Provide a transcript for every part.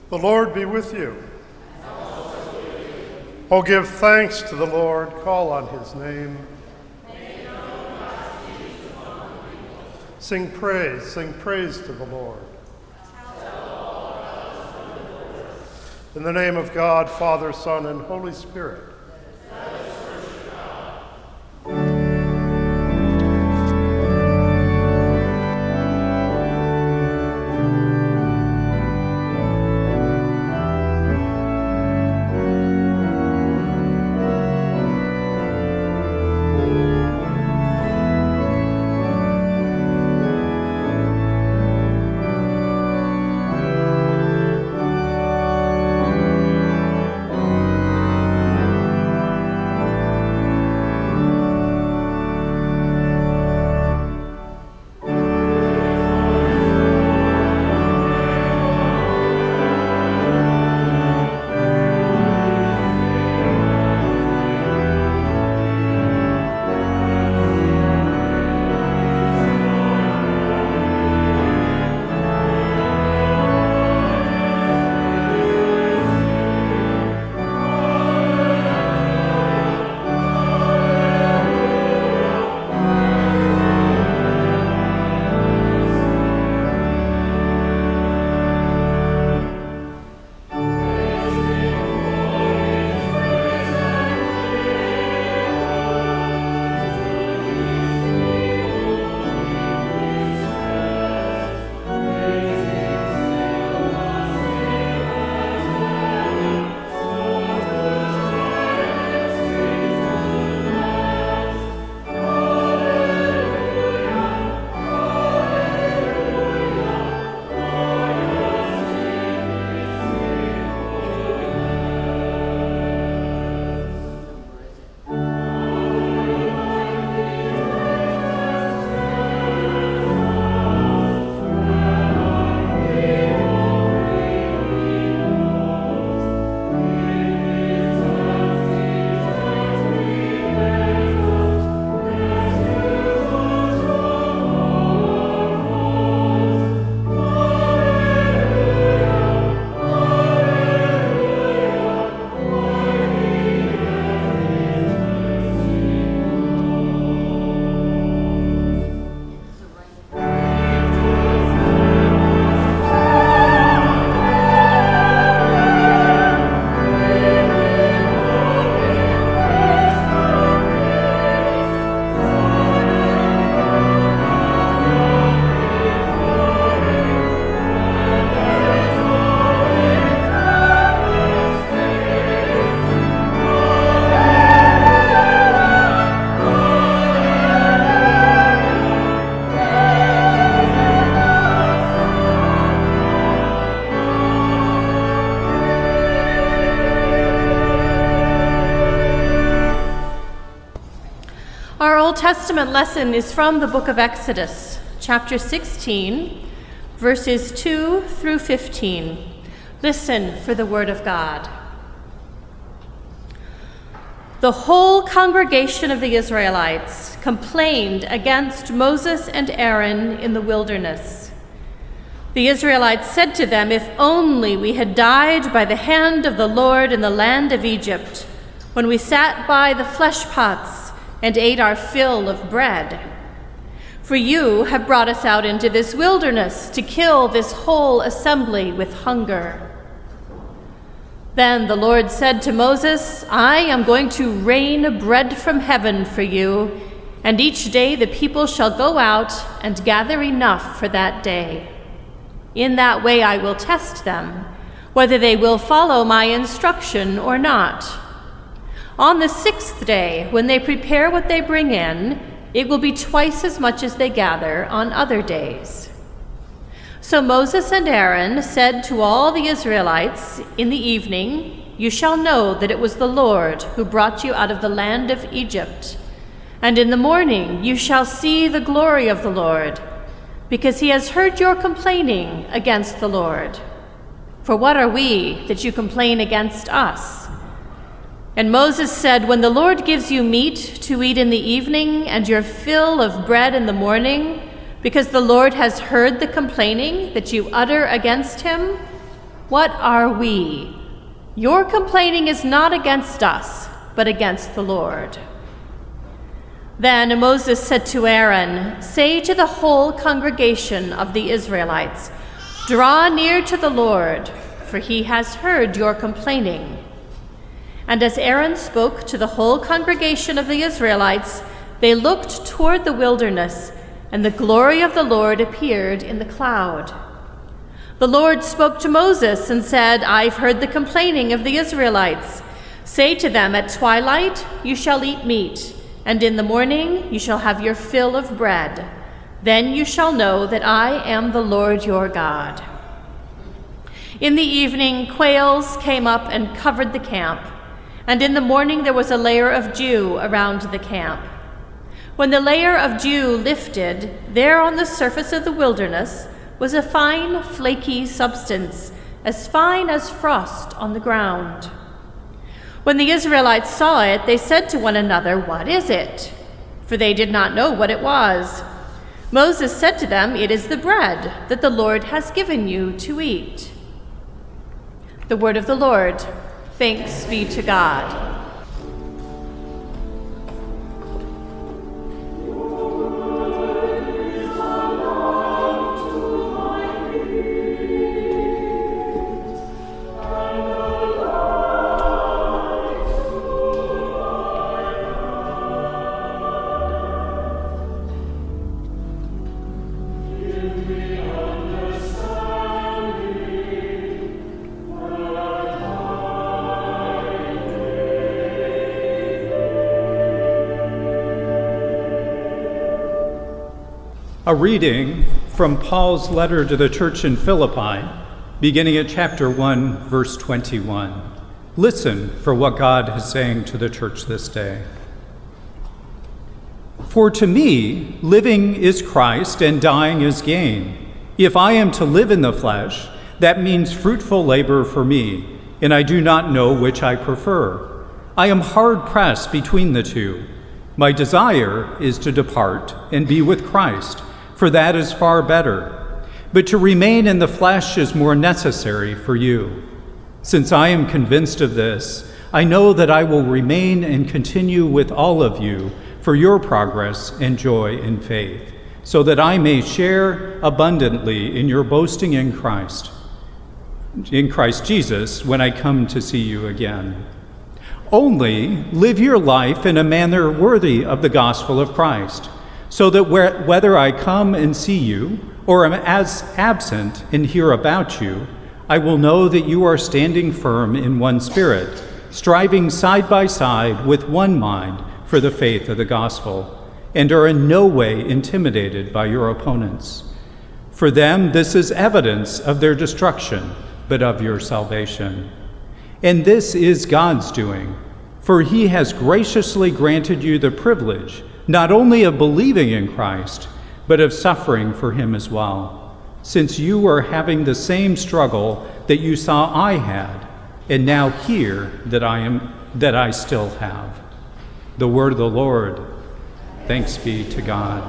The Lord be with you. Oh, give thanks to the Lord, call on his name. Sing praise to the Lord. In the name of God, Father, Son, and Holy Spirit. Our Old Testament lesson is from the book of Exodus, chapter 16, verses 2 through 15. Listen for the word of God. The whole congregation of the Israelites complained against Moses and Aaron in the wilderness. The Israelites said to them, "If only we had died by the hand of the Lord in the land of Egypt, when we sat by the flesh pots and ate our fill of bread. For you have brought us out into this wilderness to kill this whole assembly with hunger." Then the Lord said to Moses, "I am going to rain bread from heaven for you, and each day the people shall go out and gather enough for that day. In that way I will test them, whether they will follow my instruction or not. On the 6th day, when they prepare what they bring in, it will be twice as much as they gather on other days." So Moses and Aaron said to all the Israelites, "In the evening you shall know that it was the Lord who brought you out of the land of Egypt. And in the morning you shall see the glory of the Lord, because he has heard your complaining against the Lord. For what are we that you complain against us?" And Moses said, "When the Lord gives you meat to eat in the evening and your fill of bread in the morning, because the Lord has heard the complaining that you utter against him, What are we? Your complaining is not against us, but against the Lord." Then Moses said to Aaron, "Say to the whole congregation of the Israelites, 'Draw near to the Lord, for he has heard your complaining.'" And as Aaron spoke to the whole congregation of the Israelites, they looked toward the wilderness, and the glory of the Lord appeared in the cloud. The Lord spoke to Moses and said, "I've heard the complaining of the Israelites. Say to them, at twilight you shall eat meat, and in the morning you shall have your fill of bread. Then you shall know that I am the Lord your God." In the evening, quails came up and covered the camp, and in the morning there was a layer of dew around the camp. When the layer of dew lifted, there on the surface of the wilderness was a fine, flaky substance, as fine as frost on the ground. When the Israelites saw it, they said to one another, "What is it?" For they did not know what it was. Moses said to them, "It is the bread that the Lord has given you to eat." The word of the Lord. Thanks be to God. A reading from Paul's letter to the church in Philippi, beginning at chapter 1, verse 21. Listen for what God is saying to the church this day. "For to me, living is Christ and dying is gain. If I am to live in the flesh, that means fruitful labor for me, and I do not know which I prefer. I am hard pressed between the two. My desire is to depart and be with Christ, for that is far better. But to remain in the flesh is more necessary for you. Since I am convinced of this, I know that I will remain and continue with all of you for your progress and joy in faith, so that I may share abundantly in your boasting in Christ Jesus, when I come to see you again. Only live your life in a manner worthy of the gospel of Christ, so that whether I come and see you or am as absent and hear about you, I will know that you are standing firm in one spirit, striving side by side with one mind for the faith of the gospel, and are in no way intimidated by your opponents. For them, this is evidence of their destruction, but of your salvation. And this is God's doing, for he has graciously granted you the privilege not only of believing in Christ, but of suffering for him as well, since you are having the same struggle that you saw I had, and now hear that I still have. The word of the Lord. Thanks be to God.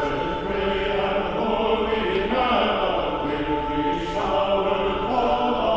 Shower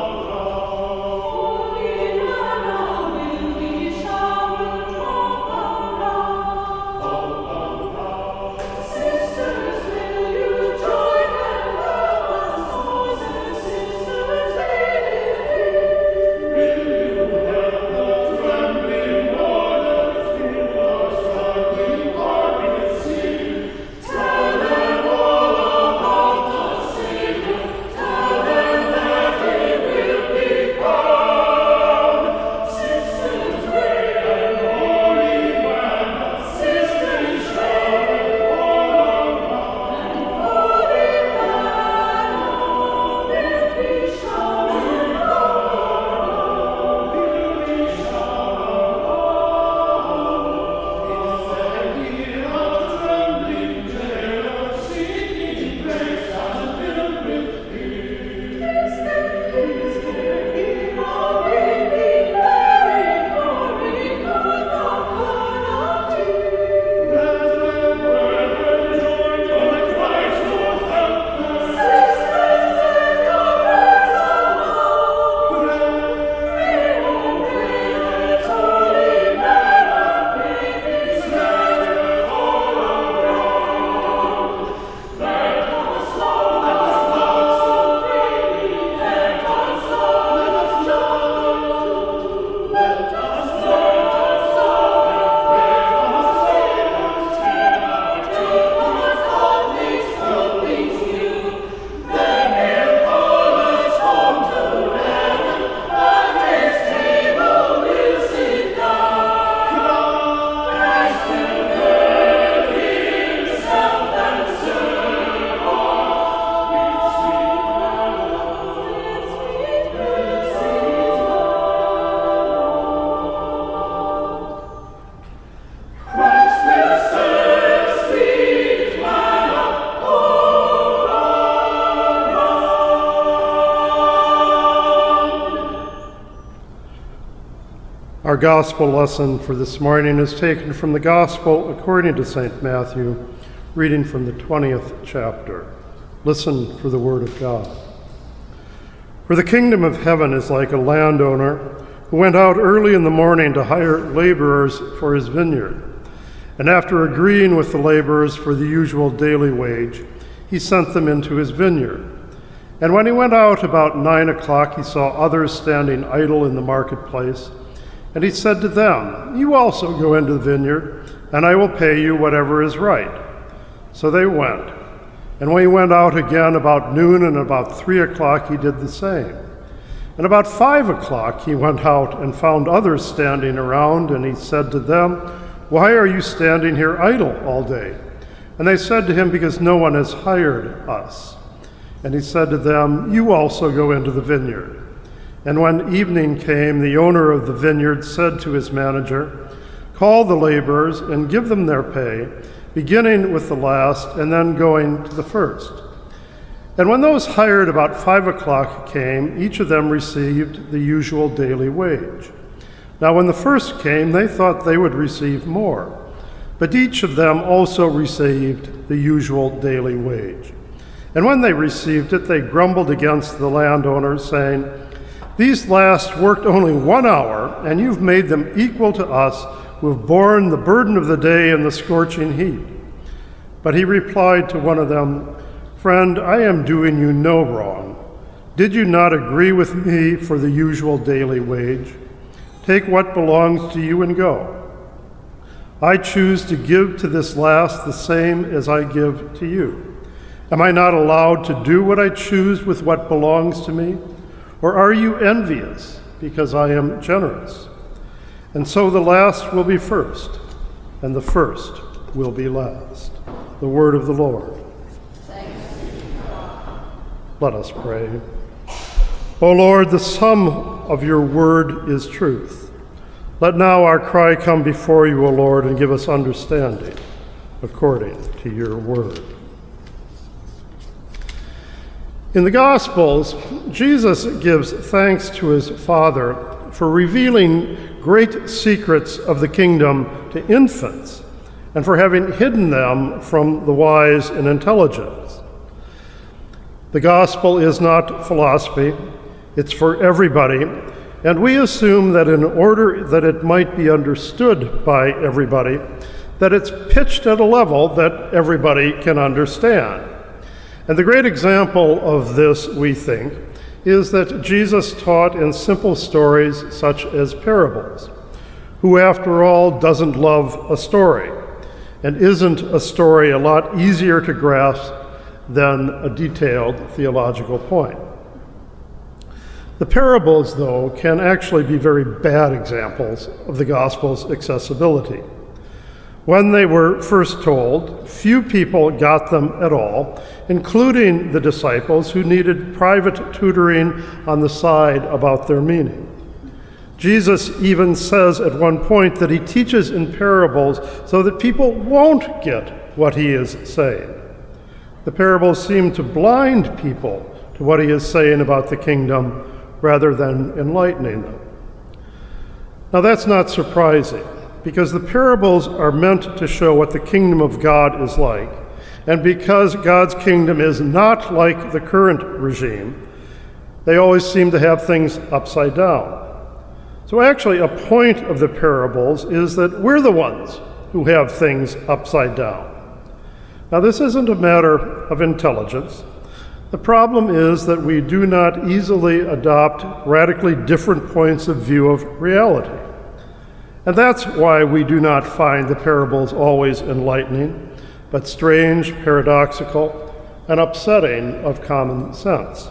Our gospel lesson for this morning is taken from the Gospel according to St. Matthew, reading from the 20th chapter. Listen for the word of God. For the kingdom of heaven is like a landowner who went out early in the morning to hire laborers for his vineyard. And after agreeing with the laborers for the usual daily wage, he sent them into his vineyard. And when he went out about 9 o'clock, he saw others standing idle in the marketplace. And he said to them, "You also go into the vineyard, and I will pay you whatever is right." So they went. And when he went out again about noon and about 3 o'clock, he did the same. And about 5 o'clock he went out and found others standing around, and he said to them, "Why are you standing here idle all day?" And they said to him, "Because no one has hired us." And he said to them, "You also go into the vineyard." And when evening came, the owner of the vineyard said to his manager, "Call the laborers and give them their pay, beginning with the last and then going to the first." And when those hired about 5 o'clock came, each of them received the usual daily wage. Now when the first came, they thought they would receive more, but each of them also received the usual daily wage. And when they received it, they grumbled against the landowner, saying, "These last worked only 1 hour, and you've made them equal to us who have borne the burden of the day and the scorching heat." But he replied to one of them, "Friend, I am doing you no wrong. Did you not agree with me for the usual daily wage? Take what belongs to you and go. I choose to give to this last the same as I give to you. Am I not allowed to do what I choose with what belongs to me? Or are you envious because I am generous?" And so the last will be first, and the first will be last. The word of the Lord. Thanks be to God. Let us pray. O Lord, the sum of your word is truth. Let now our cry come before you, O Lord, and give us understanding according to your word. In the Gospels, Jesus gives thanks to his Father for revealing great secrets of the kingdom to infants and for having hidden them from the wise and intelligent. The Gospel is not philosophy, it's for everybody, and we assume that in order that it might be understood by everybody, that it's pitched at a level that everybody can understand. And the great example of this, we think, is that Jesus taught in simple stories such as parables. Who, after all, doesn't love a story? And isn't a story a lot easier to grasp than a detailed theological point? The parables, though, can actually be very bad examples of the gospel's accessibility. When they were first told, few people got them at all, including the disciples who needed private tutoring on the side about their meaning. Jesus even says at one point that he teaches in parables so that people won't get what he is saying. The parables seem to blind people to what he is saying about the kingdom rather than enlightening them. Now that's not surprising, because the parables are meant to show what the kingdom of God is like, and because God's kingdom is not like the current regime, they always seem to have things upside down. So actually, a point of the parables is that we're the ones who have things upside down. Now, this isn't a matter of intelligence. The problem is that we do not easily adopt radically different points of view of reality. And that's why we do not find the parables always enlightening, but strange, paradoxical, and upsetting of common sense.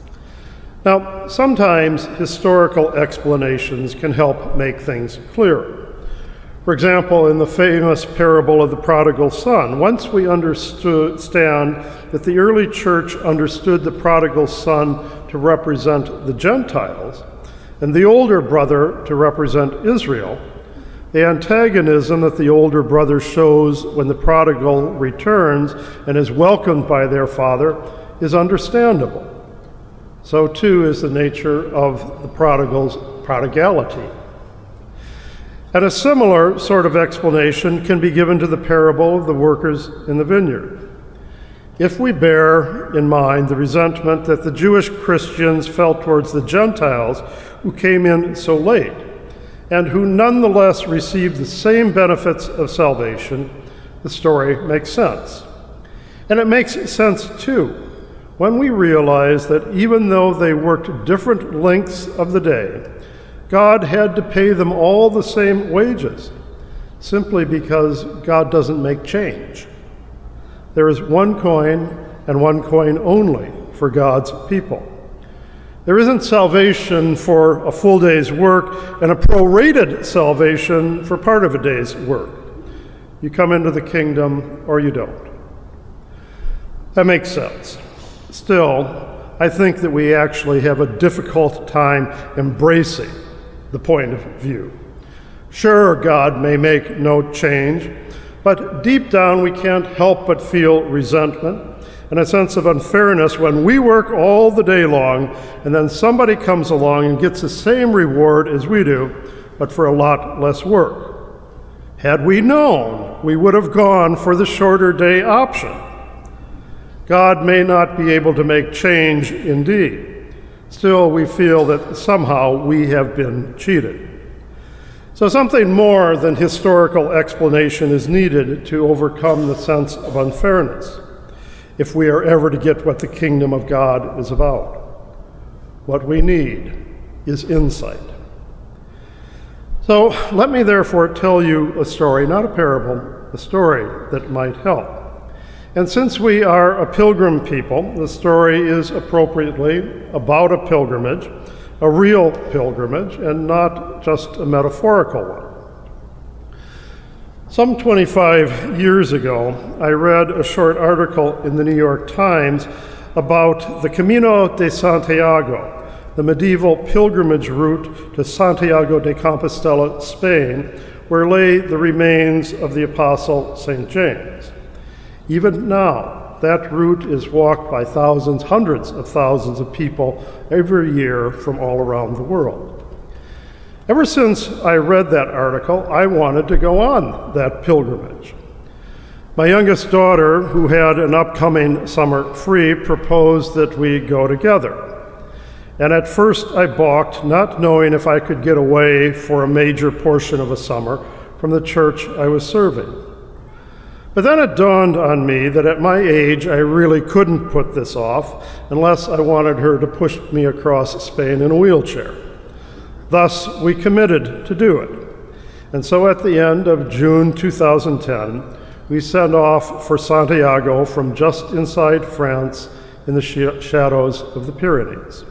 Now, sometimes historical explanations can help make things clearer. For example, in the famous parable of the prodigal son, once we understand that the early church understood the prodigal son to represent the Gentiles, and the older brother to represent Israel, the antagonism that the older brother shows when the prodigal returns and is welcomed by their father is understandable. So too is the nature of the prodigal's prodigality. And a similar sort of explanation can be given to the parable of the workers in the vineyard. If we bear in mind the resentment that the Jewish Christians felt towards the Gentiles who came in so late, and who nonetheless received the same benefits of salvation, the story makes sense. And it makes sense, too, when we realize that even though they worked different lengths of the day, God had to pay them all the same wages, simply because God doesn't make change. There is one coin, and one coin only, for God's people. There isn't salvation for a full day's work and a prorated salvation for part of a day's work. You come into the kingdom or you don't. That makes sense. Still, I think that we actually have a difficult time embracing the point of view. Sure, God may make no change, but deep down we can't help but feel resentment and a sense of unfairness when we work all the day long and then somebody comes along and gets the same reward as we do, but for a lot less work. Had we known, we would have gone for the shorter day option. God may not be able to make change indeed. Still, we feel that somehow we have been cheated. So something more than historical explanation is needed to overcome the sense of unfairness, if we are ever to get what the kingdom of God is about. What we need is insight. So let me therefore tell you a story, not a parable, a story that might help. And since we are a pilgrim people, the story is appropriately about a pilgrimage, a real pilgrimage, and not just a metaphorical one. Some 25 years ago, I read a short article in the New York Times about the Camino de Santiago, the medieval pilgrimage route to Santiago de Compostela, Spain, where lay the remains of the Apostle St. James. Even now, that route is walked by thousands, hundreds of thousands of people every year from all around the world. Ever since I read that article, I wanted to go on that pilgrimage. My youngest daughter, who had an upcoming summer free, proposed that we go together. And at first I balked, not knowing if I could get away for a major portion of a summer from the church I was serving. But then it dawned on me that at my age, I really couldn't put this off unless I wanted her to push me across Spain in a wheelchair. Thus, we committed to do it. And so at the end of June 2010, we set off for Santiago from just inside France in the shadows of the Pyrenees.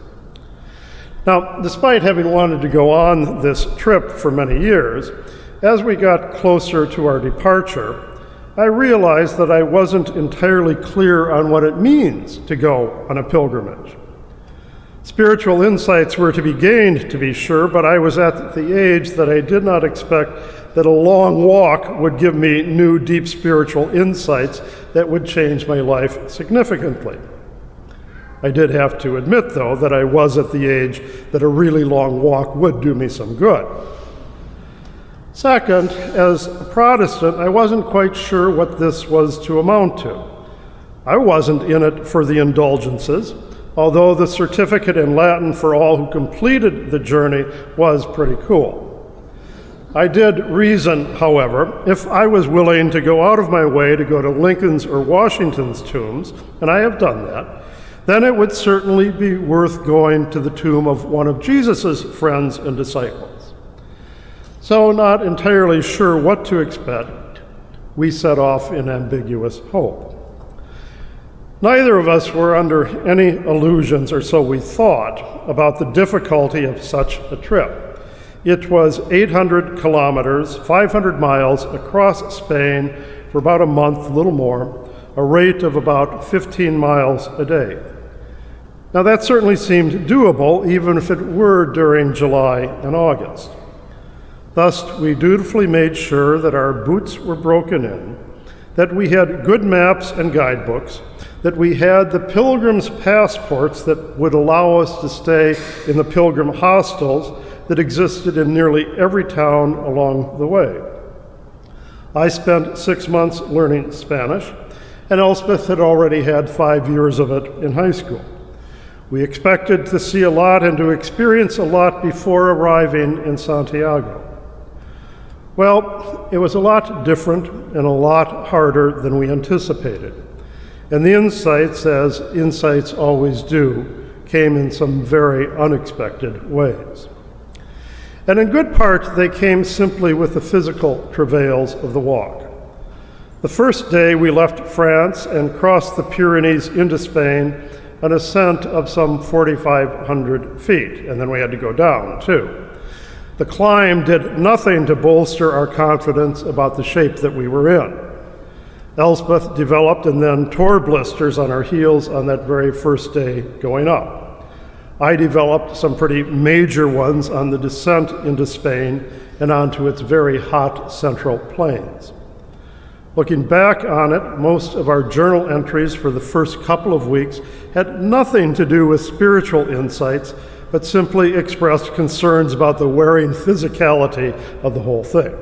Now, despite having wanted to go on this trip for many years, as we got closer to our departure, I realized that I wasn't entirely clear on what it means to go on a pilgrimage. Spiritual insights were to be gained, to be sure, but I was at the age that I did not expect that a long walk would give me new, deep spiritual insights that would change my life significantly. I did have to admit, though, that I was at the age that a really long walk would do me some good. Second, as a Protestant, I wasn't quite sure what this was to amount to. I wasn't in it for the indulgences, although the certificate in Latin for all who completed the journey was pretty cool. I did reason, however, if I was willing to go out of my way to go to Lincoln's or Washington's tombs, and I have done that, then it would certainly be worth going to the tomb of one of Jesus' friends and disciples. So, not entirely sure what to expect, we set off in ambiguous hope. Neither of us were under any illusions, or so we thought, about the difficulty of such a trip. It was 800 kilometers, 500 miles across Spain for about a month, a little more, a rate of about 15 miles a day. Now that certainly seemed doable, even if it were during July and August. Thus, we dutifully made sure that our boots were broken in, that we had good maps and guidebooks, that we had the pilgrims' passports that would allow us to stay in the pilgrim hostels, that existed in nearly every town along the way. I spent 6 months learning Spanish, and Elspeth had already had 5 years of it in high school. We expected to see a lot and to experience a lot before arriving in Santiago. Well, it was a lot different and a lot harder than we anticipated. And the insights, as insights always do, came in some very unexpected ways. And in good part, they came simply with the physical travails of the walk. The first day we left France and crossed the Pyrenees into Spain, an ascent of some 4,500 feet, and then we had to go down, too. The climb did nothing to bolster our confidence about the shape that we were in. Elspeth developed and then tore blisters on her heels on that very first day going up. I developed some pretty major ones on the descent into Spain and onto its very hot central plains. Looking back on it, most of our journal entries for the first couple of weeks had nothing to do with spiritual insights, but simply expressed concerns about the wearing physicality of the whole thing.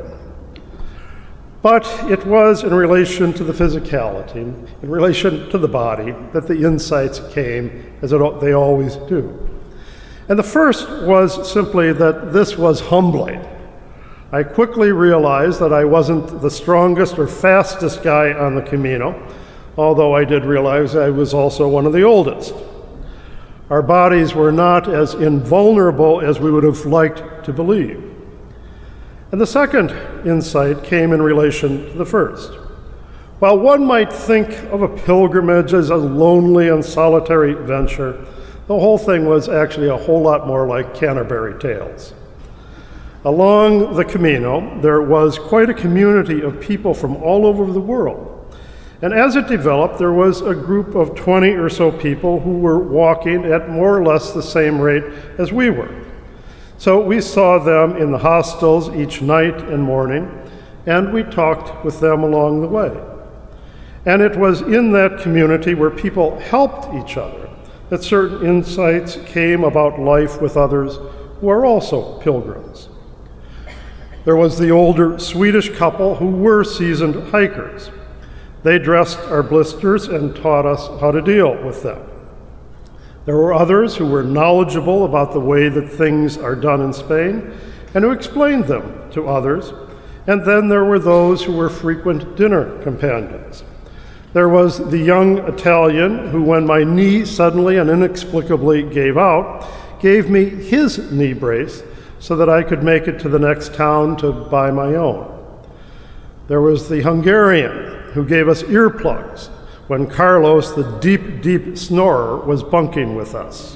But it was in relation to the physicality, in relation to the body, that the insights came, as they always do. And the first was simply that this was humbling. I quickly realized that I wasn't the strongest or fastest guy on the Camino, although I did realize I was also one of the oldest. Our bodies were not as invulnerable as we would have liked to believe. And the second insight came in relation to the first. While one might think of a pilgrimage as a lonely and solitary venture, the whole thing was actually a whole lot more like Canterbury Tales. Along the Camino, there was quite a community of people from all over the world. And as it developed, there was a group of 20 or so people who were walking at more or less the same rate as we were. So we saw them in the hostels each night and morning, and we talked with them along the way. And it was in that community where people helped each other that certain insights came about life with others who are also pilgrims. There was the older Swedish couple who were seasoned hikers. They dressed our blisters and taught us how to deal with them. There were others who were knowledgeable about the way that things are done in Spain and who explained them to others. And then there were those who were frequent dinner companions. There was the young Italian who, when my knee suddenly and inexplicably gave out, gave me his knee brace so that I could make it to the next town to buy my own. There was the Hungarian who gave us earplugs when Carlos, the deep, deep snorer, was bunking with us.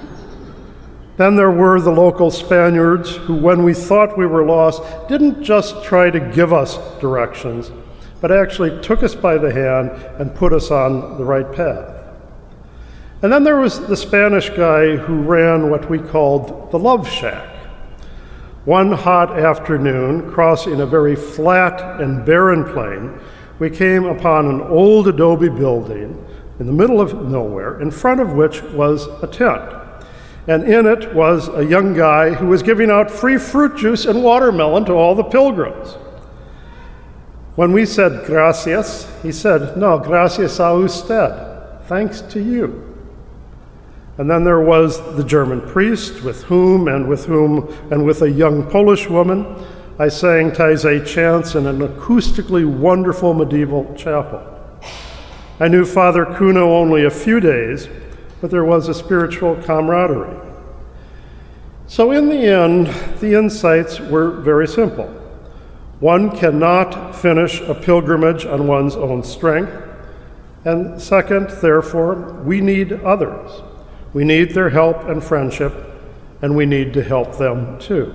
Then there were the local Spaniards who, when we thought we were lost, didn't just try to give us directions, but actually took us by the hand and put us on the right path. And then there was the Spanish guy who ran what we called the Love Shack. One hot afternoon, crossing a very flat and barren plain, we came upon an old adobe building in the middle of nowhere, in front of which was a tent. And in it was a young guy who was giving out free fruit juice and watermelon to all the pilgrims. When we said gracias, he said, "No, gracias a usted, thanks to you." And then there was the German priest with a young Polish woman, I sang Taizé chants in an acoustically wonderful medieval chapel. I knew Father Kuno only a few days, but there was a spiritual camaraderie. So in the end, the insights were very simple. One cannot finish a pilgrimage on one's own strength. And second, therefore, we need others. We need their help and friendship, and we need to help them too.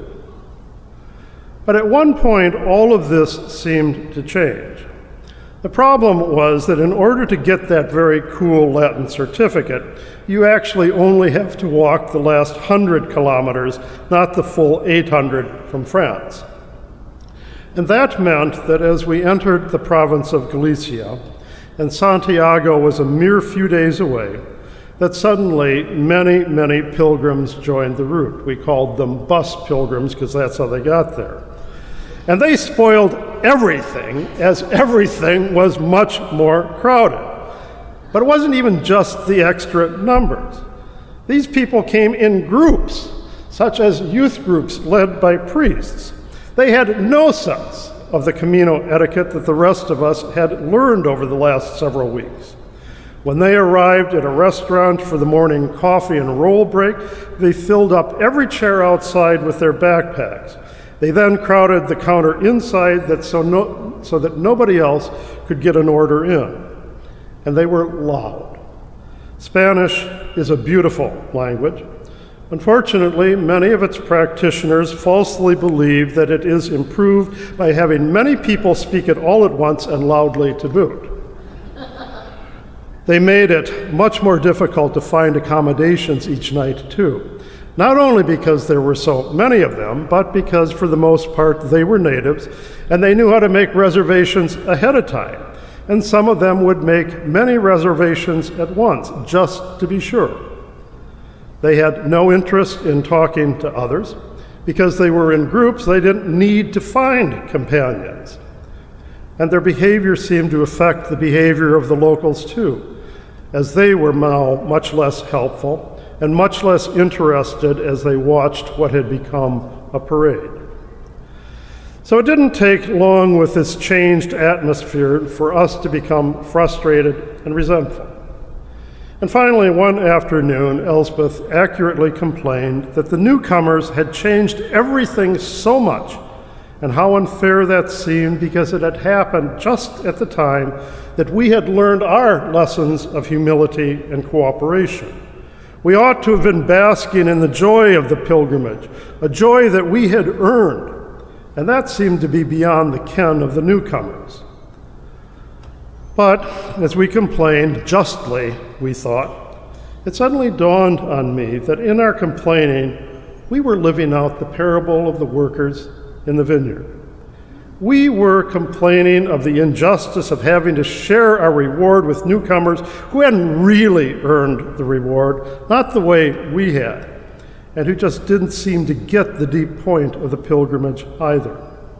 But at one point, all of this seemed to change. The problem was that in order to get that very cool Latin certificate, you actually only have to walk the last 100 kilometers, not the full 800 from France. And that meant that as we entered the province of Galicia, and Santiago was a mere few days away, that suddenly many, many pilgrims joined the route. We called them bus pilgrims because that's how they got there. And they spoiled everything, as everything was much more crowded. But it wasn't even just the extra numbers. These people came in groups, such as youth groups led by priests. They had no sense of the Camino etiquette that the rest of us had learned over the last several weeks. When they arrived at a restaurant for the morning coffee and roll break, they filled up every chair outside with their backpacks. They then crowded the counter inside so that nobody else could get an order in. And they were loud. Spanish is a beautiful language. Unfortunately, many of its practitioners falsely believe that it is improved by having many people speak it all at once and loudly to boot. They made it much more difficult to find accommodations each night, too. Not only because there were so many of them, but because for the most part they were natives and they knew how to make reservations ahead of time. And some of them would make many reservations at once, just to be sure. They had no interest in talking to others. Because they were in groups, they didn't need to find companions. And their behavior seemed to affect the behavior of the locals too, as they were now much less helpful and much less interested as they watched what had become a parade. So it didn't take long with this changed atmosphere for us to become frustrated and resentful. And finally, one afternoon, Elspeth accurately complained that the newcomers had changed everything so much, and how unfair that seemed because it had happened just at the time that we had learned our lessons of humility and cooperation. We ought to have been basking in the joy of the pilgrimage, a joy that we had earned, and that seemed to be beyond the ken of the newcomers. But as we complained, justly, we thought, it suddenly dawned on me that in our complaining, we were living out the parable of the workers in the vineyard. We were complaining of the injustice of having to share our reward with newcomers who hadn't really earned the reward, not the way we had, and who just didn't seem to get the deep point of the pilgrimage either.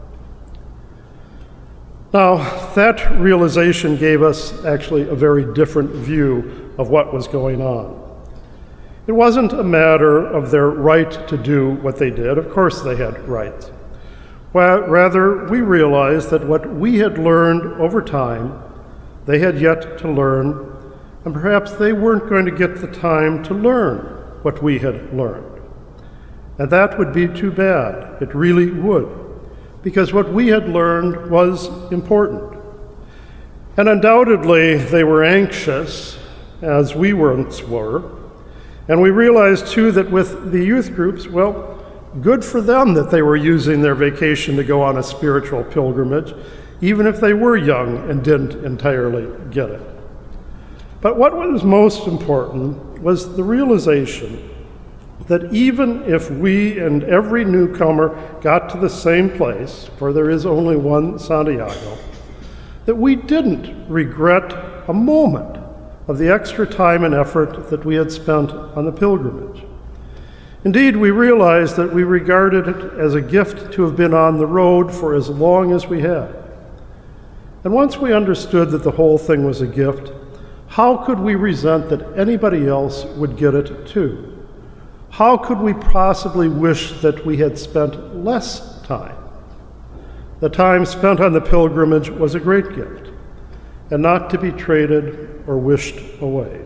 Now, that realization gave us actually a very different view of what was going on. It wasn't a matter of their right to do what they did. Of course they had rights. Rather, we realized that what we had learned over time, they had yet to learn, and perhaps they weren't going to get the time to learn what we had learned. And that would be too bad. It really would, because what we had learned was important. And undoubtedly, they were anxious, as we once were, and we realized, too, that with the youth groups, well, good for them that they were using their vacation to go on a spiritual pilgrimage, even if they were young and didn't entirely get it. But what was most important was the realization that even if we and every newcomer got to the same place, for there is only one Santiago, that we didn't regret a moment of the extra time and effort that we had spent on the pilgrimage. Indeed, we realized that we regarded it as a gift to have been on the road for as long as we had. And once we understood that the whole thing was a gift, how could we resent that anybody else would get it too? How could we possibly wish that we had spent less time? The time spent on the pilgrimage was a great gift, and not to be traded or wished away.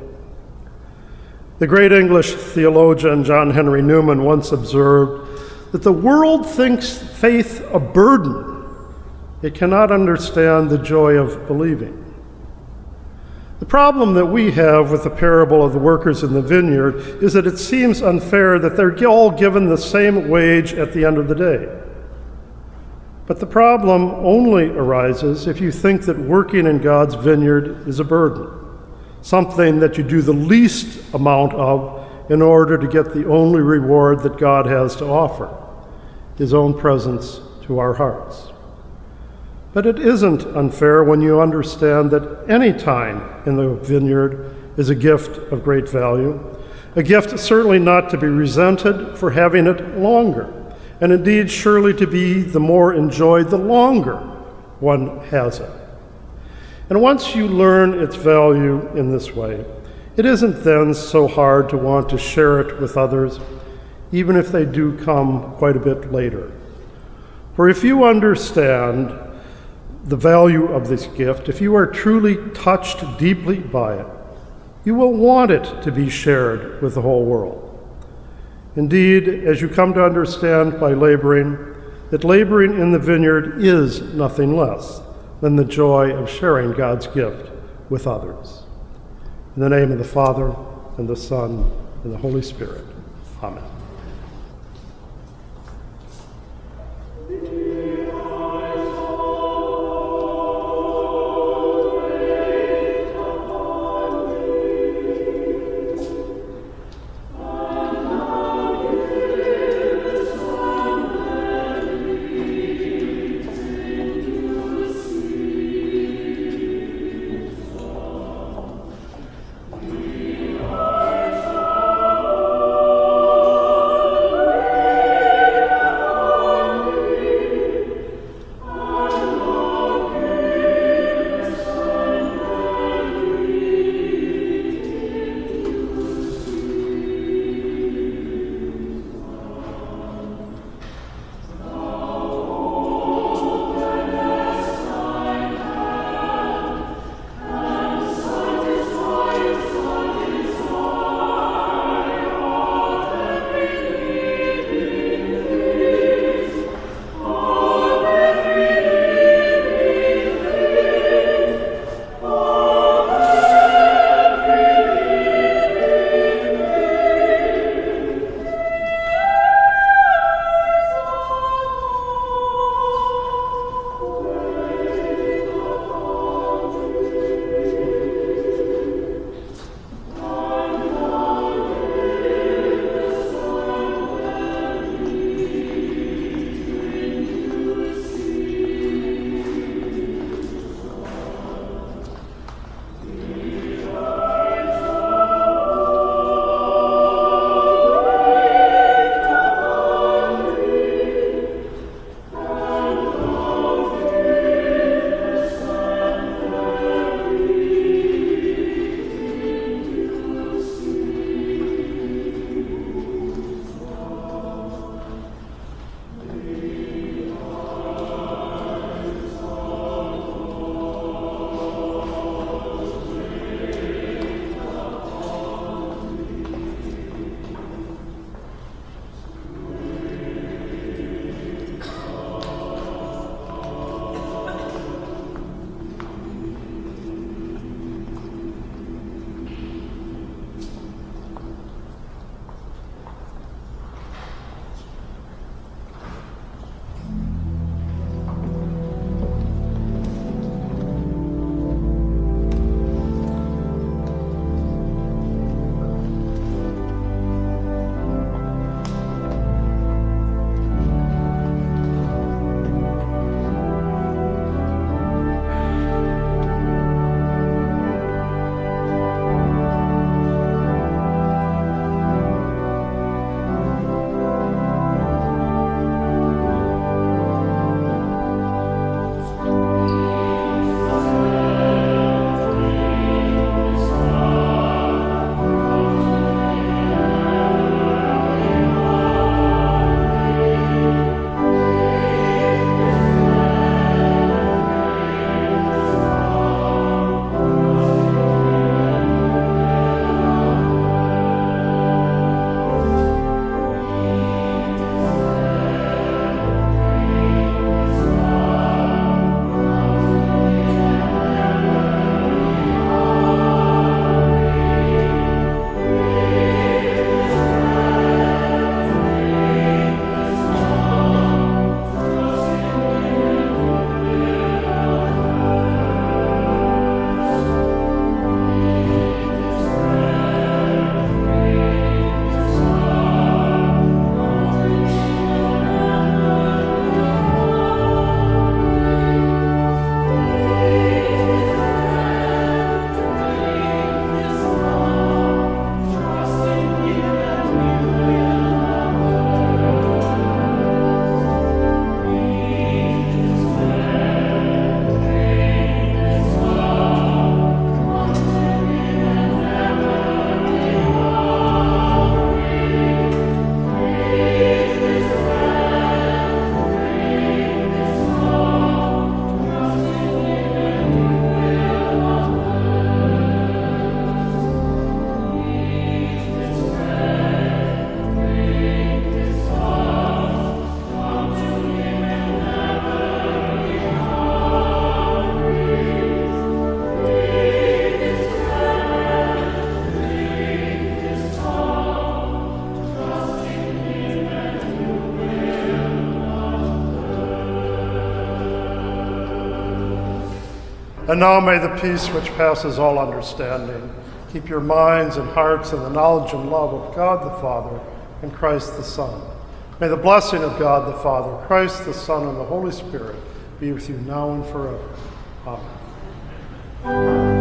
The great English theologian John Henry Newman once observed that the world thinks faith a burden. It cannot understand the joy of believing. The problem that we have with the parable of the workers in the vineyard is that it seems unfair that they're all given the same wage at the end of the day. But the problem only arises if you think that working in God's vineyard is a burden, something that you do the least amount of in order to get the only reward that God has to offer, His own presence to our hearts. But it isn't unfair when you understand that any time in the vineyard is a gift of great value, a gift certainly not to be resented for having it longer, and indeed surely to be the more enjoyed the longer one has it. And once you learn its value in this way, it isn't then so hard to want to share it with others, even if they do come quite a bit later. For if you understand the value of this gift, if you are truly touched deeply by it, you will want it to be shared with the whole world. Indeed, as you come to understand by laboring, that laboring in the vineyard is nothing less than the joy of sharing God's gift with others. In the name of the Father, and the Son, and the Holy Spirit. Amen. And now may the peace which passes all understanding keep your minds and hearts in the knowledge and love of God the Father and Christ the Son. May the blessing of God the Father, Christ the Son, and the Holy Spirit be with you now and forever. Amen.